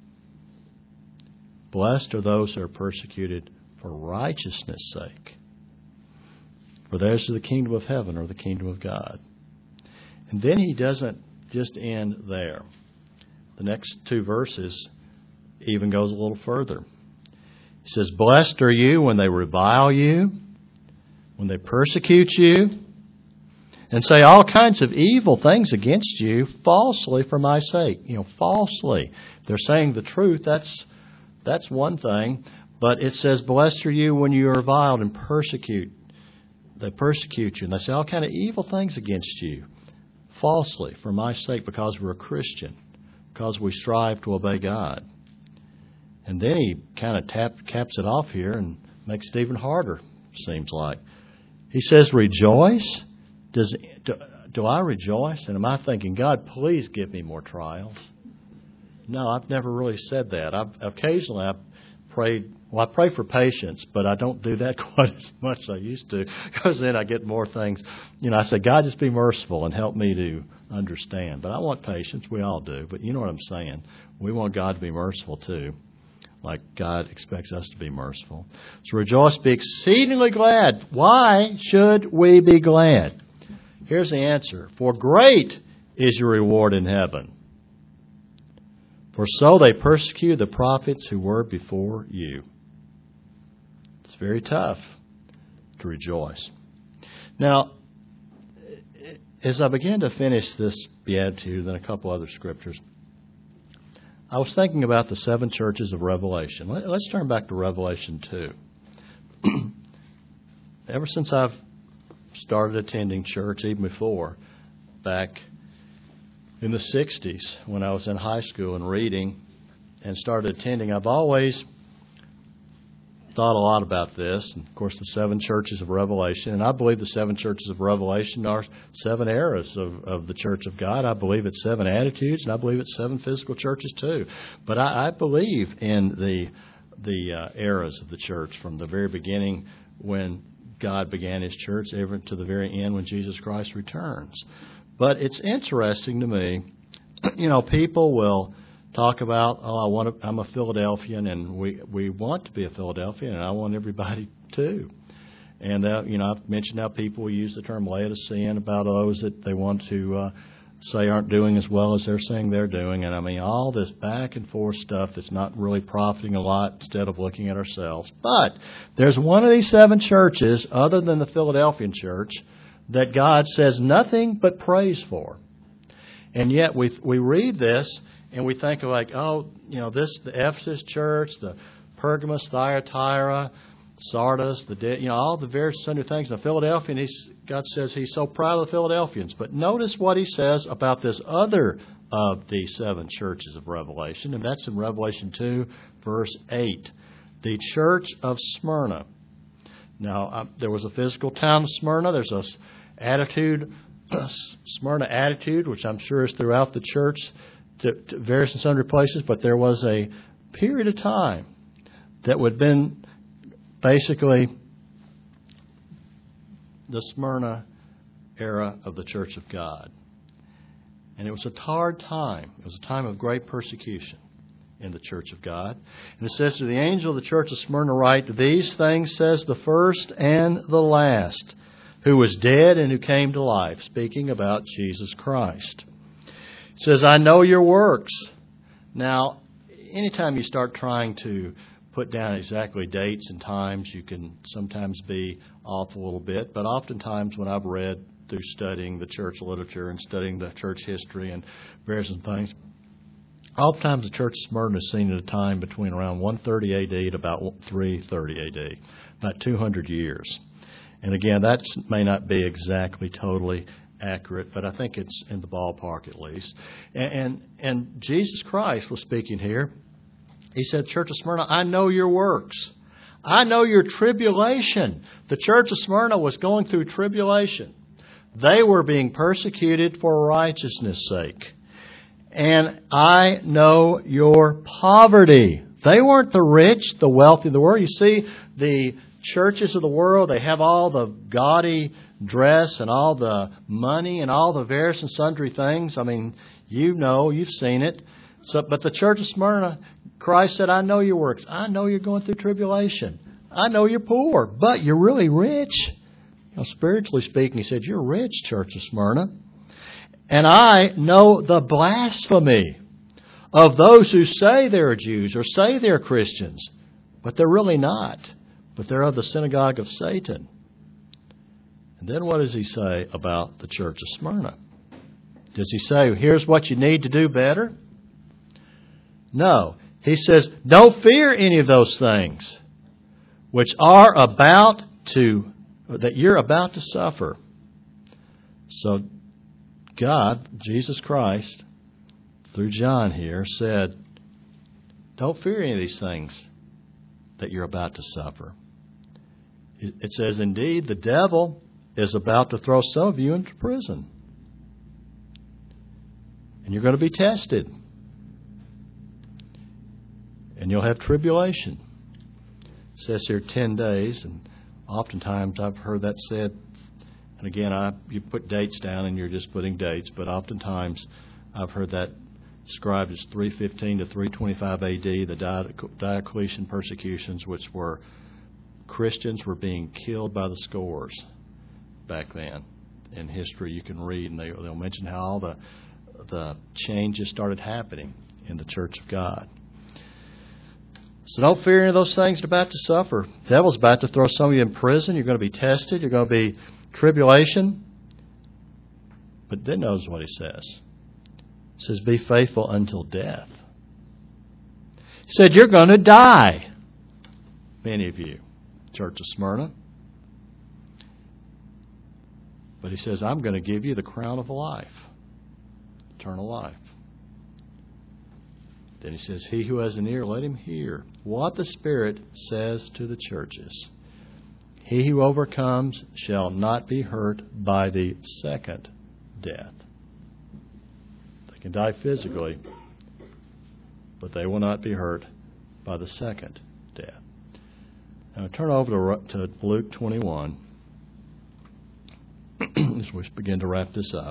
[SPEAKER 1] Blessed are those who are persecuted for righteousness' sake. For theirs is the kingdom of heaven or the kingdom of God. And then he doesn't just end there. The next two verses even goes a little further. He says, blessed are you when they revile you, when they persecute you, and say all kinds of evil things against you falsely for my sake. You know, falsely. If they're saying the truth, that's that's one thing. But it says, blessed are you when you are reviled and persecute. They persecute you, and they say all kinds of evil things against you falsely for my sake, because we're a Christian, because we strive to obey God. And then he kind of tap, caps it off here and makes it even harder, seems like. He says, rejoice. Does do, do I rejoice? And am I thinking, God, please give me more trials? No, I've never really said that. I've, occasionally I've prayed, well, I pray for patience, but I don't do that quite as much as I used to, because then I get more things. You know, I say, God, just be merciful and help me to understand. But I want patience. We all do. But you know what I'm saying. We want God to be merciful too, like God expects us to be merciful. So rejoice, be exceedingly glad. Why should we be glad? Here's the answer. For great is your reward in heaven. For so they persecuted the prophets who were before you. It's very tough to rejoice. Now, as I began to finish this beatitude and a couple other scriptures, I was thinking about the seven churches of Revelation. Let's turn back to Revelation two. Ever since I've started attending church, even before, back in the sixties when I was in high school and reading and started attending. I've always thought a lot about this, and of course the seven churches of Revelation, and I believe the seven churches of Revelation are seven eras of, of the Church of God. I believe it's seven attitudes, and I believe it's seven physical churches too. But I, I believe in the the uh, eras of the church from the very beginning when God began His church, even to the very end when Jesus Christ returns. But it's interesting to me, you know, people will talk about, oh, I want to, I'm a Philadelphian, and we we want to be a Philadelphian, and I want everybody to. And that, you know, I've mentioned how people use the term Laodicean about those that they want to uh, say aren't doing as well as they're saying they're doing, and I mean all this back and forth stuff that's not really profiting a lot instead of looking at ourselves. But there's one of these seven churches, other than the Philadelphian church, that God says nothing but praise for. And yet we we read this and we think of like, oh, you know, this, the Ephesus church, the Pergamos, Thyatira, Sardis, the de- you know, all the various sundry things. The Philadelphian, he's, God says He's so proud of the Philadelphians. But notice what He says about this other of the seven churches of Revelation, and that's in Revelation two, verse eight. The church of Smyrna. Now, uh, there was a physical town of Smyrna. There's a attitude, a Smyrna attitude, which I'm sure is throughout the church to, to various and sundry places. But there was a period of time that would have been basically the Smyrna era of the Church of God. And it was a hard time. It was a time of great persecution in the Church of God. And it says, to the angel of the church of Smyrna write, these things says the first and the last, who was dead and who came to life, speaking about Jesus Christ. It says, I know your works. Now, anytime you start trying to put down exactly dates and times, you can sometimes be off a little bit. But oftentimes when I've read through studying the church literature and studying the church history and various things, oftentimes the church of Smyrna is seen at a time between around one thirty A D to about three thirty A D, about two hundred years. And again, that may not be exactly totally accurate, but I think it's in the ballpark at least. And, and, and Jesus Christ was speaking here. He said, Church of Smyrna, I know your works. I know your tribulation. The Church of Smyrna was going through tribulation. They were being persecuted for righteousness' sake. And I know your poverty. They weren't the rich, the wealthy of the world. You see, the churches of the world, they have all the gaudy dress and all the money and all the various and sundry things. I mean, you know, you've seen it. So, but the Church of Smyrna, Christ said, I know your works. I know you're going through tribulation. I know you're poor, but you're really rich. You know, spiritually speaking, He said, you're rich, Church of Smyrna. And I know the blasphemy of those who say they're Jews or say they're Christians, but they're really not. But they're of the synagogue of Satan. And then what does He say about the Church of Smyrna? Does He say, here's what you need to do better? No. He says, don't fear any of those things which are about to, that you're about to suffer. So God, Jesus Christ, through John here, said, don't fear any of these things that you're about to suffer. It says, indeed, the devil is about to throw some of you into prison. And you're going to be tested. And you'll have tribulation. It says here ten days, and oftentimes I've heard that said, and again, I you put dates down and you're just putting dates, but oftentimes I've heard that described as three fifteen to three twenty-five A D, the Diocletian persecutions, which were Christians were being killed by the scores back then in history. You can read, and they, they'll mention how all the the changes started happening in the Church of God. So don't fear any of those things you're about to suffer. The devil's about to throw some of you in prison. You're going to be tested. You're going to be tribulation. But then notice what he says. He says, be faithful until death. He said, you're going to die. Many of you, Church of Smyrna. But he says, I'm going to give you the crown of life. eternal life. Then he says, he who has an ear, let him hear what the Spirit says to the churches. He who overcomes shall not be hurt by the second death. They can die physically, but they will not be hurt by the second death. Now turn over to, to Luke twenty-one as we begin to wrap this up.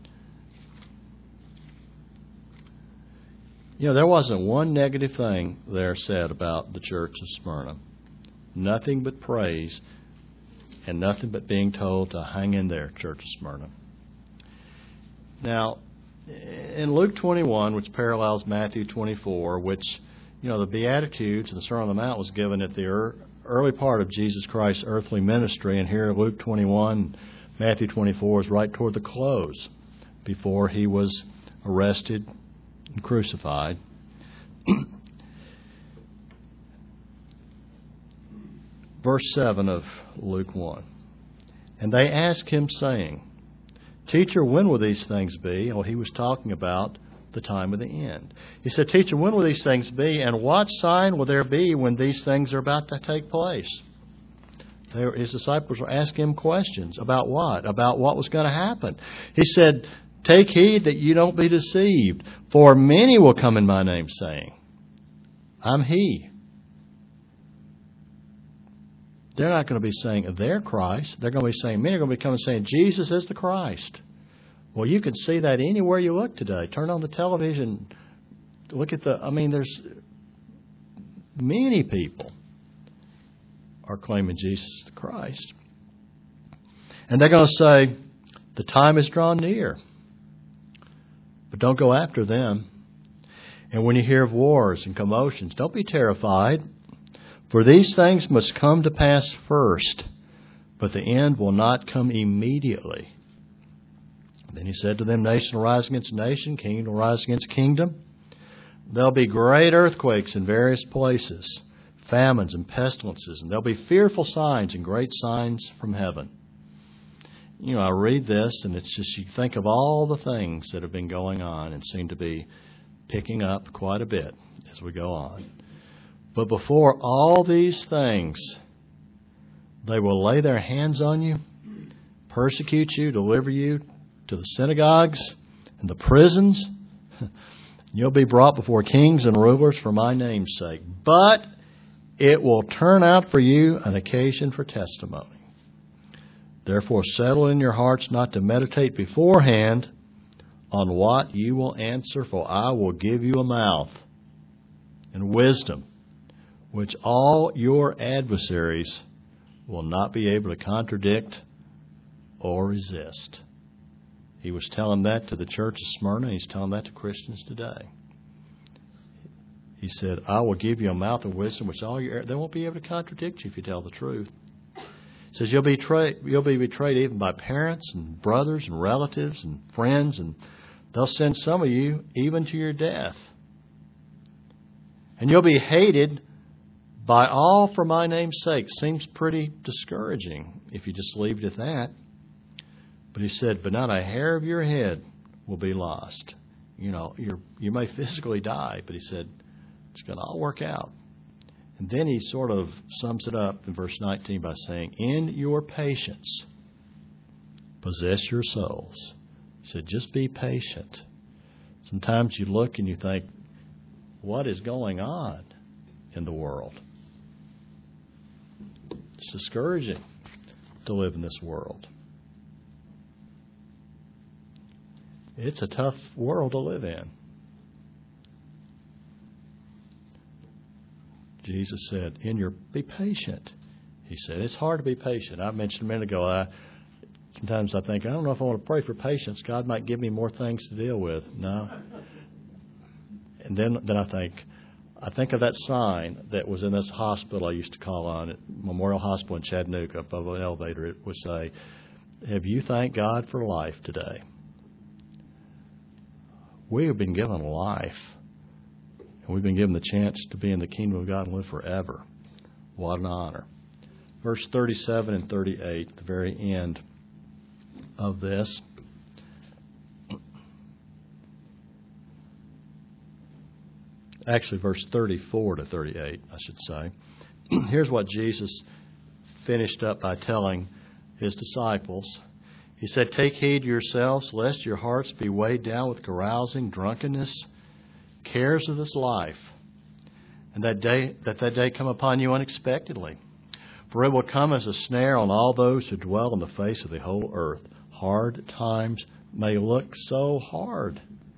[SPEAKER 1] You know, there wasn't one negative thing there said about the church of Smyrna. Nothing but praise and nothing but being told to hang in there, church of Smyrna. Now, in Luke twenty-one, which parallels Matthew twenty-four, which, you know, the Beatitudes and the Sermon on the Mount was given at the er- early part of Jesus Christ's earthly ministry, and here Luke twenty-one, Matthew twenty-four is right toward the close before he was arrested and crucified. Verse seven of Luke one. And they asked him, saying, Teacher, when will these things be? Well, he was talking about the time of the end. He said, Teacher, when will these things be? And what sign will there be when these things are about to take place? They were, his disciples were asking him questions. About what? About what was going to happen. He said, Take heed that you don't be deceived, for many will come in my name, saying, I'm he. They're not going to be saying they're Christ. They're going to be saying, many are going to be coming saying, Jesus is the Christ. Well, you can see that anywhere you look today. Turn on the television. Look at the, I mean, there's many people are claiming Jesus is the Christ. And they're going to say, the time is drawn near. But don't go after them. And when you hear of wars and commotions, don't be terrified. For these things must come to pass first, but the end will not come immediately. Then he said to them, Nation will rise against nation, kingdom will rise against kingdom. There'll be great earthquakes in various places, famines and pestilences, and there'll be fearful signs and great signs from heaven. You know, I read this, and it's just, you think of all the things that have been going on and seem to be picking up quite a bit as we go on. But before all these things, they will lay their hands on you, persecute you, deliver you to the synagogues and the prisons. You'll be brought before kings and rulers for my name's sake. But it will turn out for you an occasion for testimony. Therefore, settle in your hearts not to meditate beforehand on what you will answer, for I will give you a mouth and wisdom, which all your adversaries will not be able to contradict or resist. He was telling that to the church of Smyrna. He's telling that to Christians today. He said, I will give you a mouth of wisdom, which all your they won't be able to contradict you if you tell the truth. He says, you'll be, tra- you'll be betrayed even by parents and brothers and relatives and friends, and they'll send some of you even to your death. And you'll be hated by all for my name's sake. Seems pretty discouraging if you just leave it at that. But he said, but not a hair of your head will be lost. You know, you're, you may physically die, but he said, it's going to all work out. And then he sort of sums it up in verse nineteen by saying, in your patience, possess your souls. He said, just be patient. Sometimes you look and you think, what is going on in the world? It's discouraging to live in this world. It's a tough world to live in. Jesus said, "In your be patient." He said, it's hard to be patient. I mentioned a minute ago, I, sometimes I think, I don't know if I want to pray for patience. God might give me more things to deal with. No. And then, then I think, I think of that sign that was in this hospital I used to call on at Memorial Hospital in Chattanooga. Above an elevator, it would say, have you thanked God for life today? We have been given life. And we've been given the chance to be in the kingdom of God and live forever. What an honor. Verse thirty-seven and thirty-eight, the very end of this. actually verse thirty-four to thirty-eight, I should say. Here's what Jesus finished up by telling his disciples. He said, "Take heed to yourselves, lest your hearts be weighed down with carousing, drunkenness, cares of this life, and that day that that day come upon you unexpectedly. For it will come as a snare on all those who dwell on the face of the whole earth. Hard times may look so hard."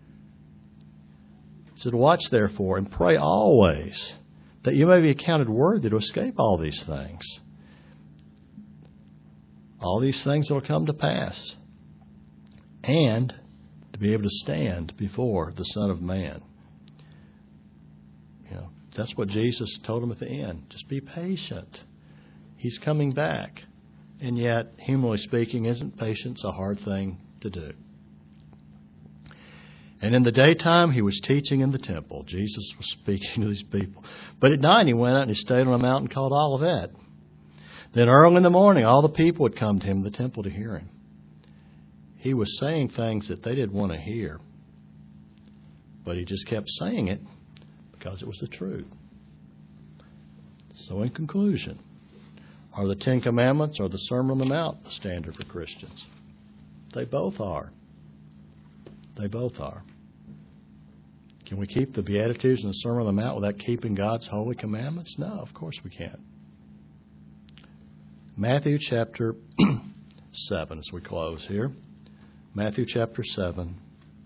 [SPEAKER 1] He said, "Watch therefore and pray always, that you may be accounted worthy to escape all these things." All these things that will come to pass, and to be able to stand before the Son of Man. You know, that's what Jesus told him at the end. Just be patient. He's coming back. And yet, humanly speaking, isn't patience a hard thing to do? And in the daytime, he was teaching in the temple. Jesus was speaking to these people. But at night, he went out and he stayed on a mountain called Olivet. Then early in the morning, all the people would come to him in the temple to hear him. He was saying things that they didn't want to hear. But he just kept saying it because it was the truth. So in conclusion, are the Ten Commandments or the Sermon on the Mount the standard for Christians? They both are. They both are. Can we keep the Beatitudes and the Sermon on the Mount without keeping God's holy commandments? No, of course we can't. Matthew chapter seven, as we close here. Matthew chapter seven.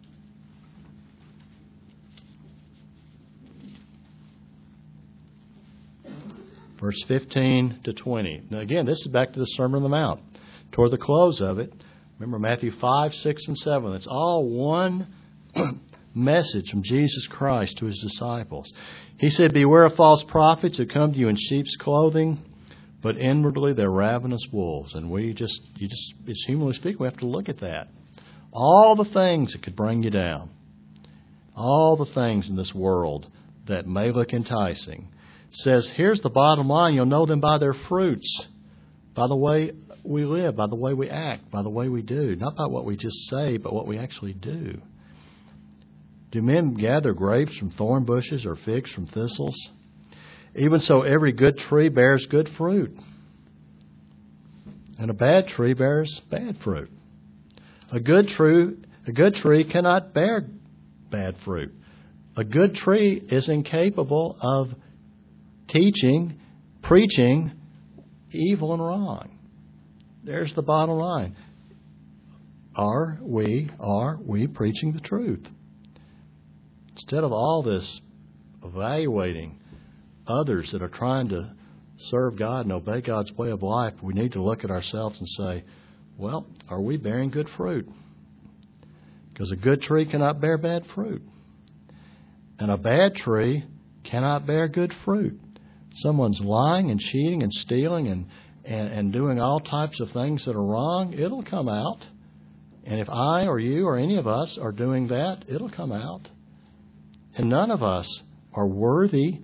[SPEAKER 1] Verse fifteen to twenty. Now again, this is back to the Sermon on the Mount. Toward the close of it, remember Matthew five, six, and seven. It's all one message from Jesus Christ to his disciples. He said, "Beware of false prophets who come to you in sheep's clothing, but inwardly they're ravenous wolves." And we just, you just, it's humanly speaking, we have to look at that. All the things that could bring you down. All the things in this world that may look enticing. Says, here's the bottom line. You'll know them by their fruits. By the way we live, by the way we act, by the way we do. Not by what we just say, but what we actually do. Do men gather grapes from thorn bushes or figs from thistles? Even so, every good tree bears good fruit, and a bad tree bears bad fruit. A good tree, a good tree cannot bear bad fruit. A good tree is incapable of teaching, preaching evil and wrong. There's the bottom line. Are we, are we preaching the truth? Instead of all this evaluating others that are trying to serve God and obey God's way of life, we need to look at ourselves and say, well, are we bearing good fruit? Because a good tree cannot bear bad fruit. And a bad tree cannot bear good fruit. Someone's lying and cheating and stealing and, and, and doing all types of things that are wrong, it'll come out. And if I or you or any of us are doing that, it'll come out. And none of us are worthy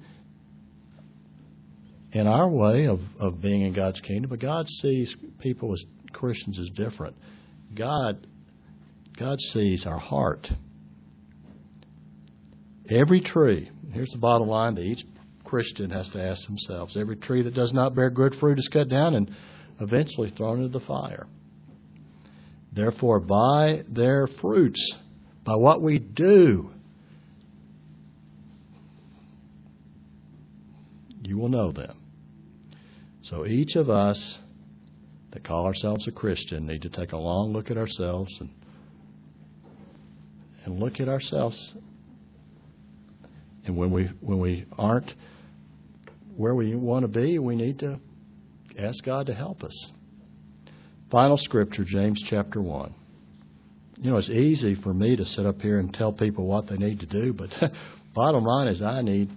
[SPEAKER 1] in our way of, of being in God's kingdom, but God sees people as Christians as different. God, God sees our heart. Every tree, here's the bottom line that each Christian has to ask themselves. Every tree that does not bear good fruit is cut down and eventually thrown into the fire. Therefore, by their fruits, by what we do, you will know them. So each of us that call ourselves a Christian need to take a long look at ourselves and, and look at ourselves. And when we when we aren't where we want to be, we need to ask God to help us. Final scripture, James chapter one. You know, it's easy for me to sit up here and tell people what they need to do, but bottom line is I need,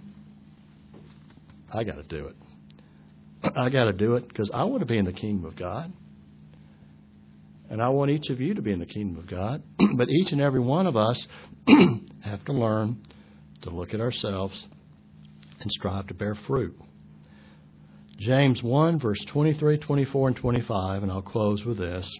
[SPEAKER 1] I got to do it. I got to do it because I want to be in the kingdom of God. And I want each of you to be in the kingdom of God. But each and every one of us have to learn to look at ourselves and strive to bear fruit. James one, verse twenty-three, twenty-four, and twenty-five, and I'll close with this.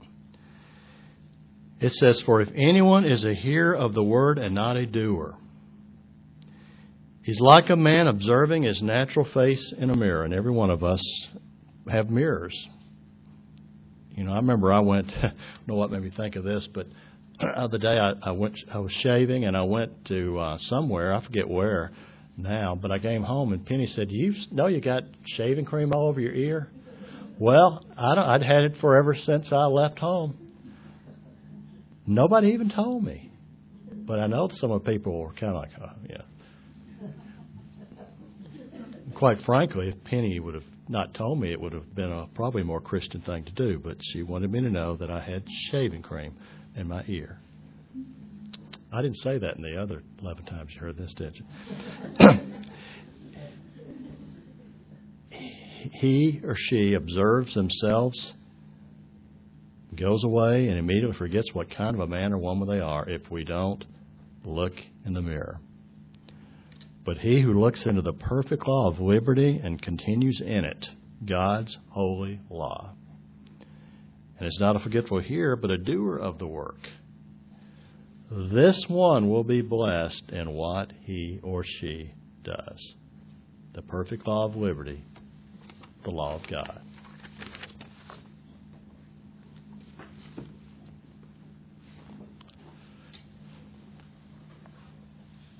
[SPEAKER 1] It says, "For if anyone is a hearer of the word and not a doer, He's like a man observing his natural face in a mirror, and every one of us have mirrors. You know, I remember I went, I don't know what made me think of this, but the other day I, I went, I was shaving, and I went to uh, somewhere, I forget where now, but I came home, and Penny said, "Do you know you got shaving cream all over your ear?" Well, I don't, I'd had it forever since I left home. Nobody even told me. But I know some of the people were kind of like, oh, yeah. Quite frankly, if Penny would have not told me, it would have been a probably more Christian thing to do. But she wanted me to know that I had shaving cream in my ear. I didn't say that in the other eleven times you heard this, did you? He or she observes themselves, goes away, and immediately forgets what kind of a man or woman they are if we don't look in the mirror. But he who looks into the perfect law of liberty and continues in it, God's holy law, and is not a forgetful hearer, but a doer of the work, this one will be blessed in what he or she does. The perfect law of liberty, the law of God.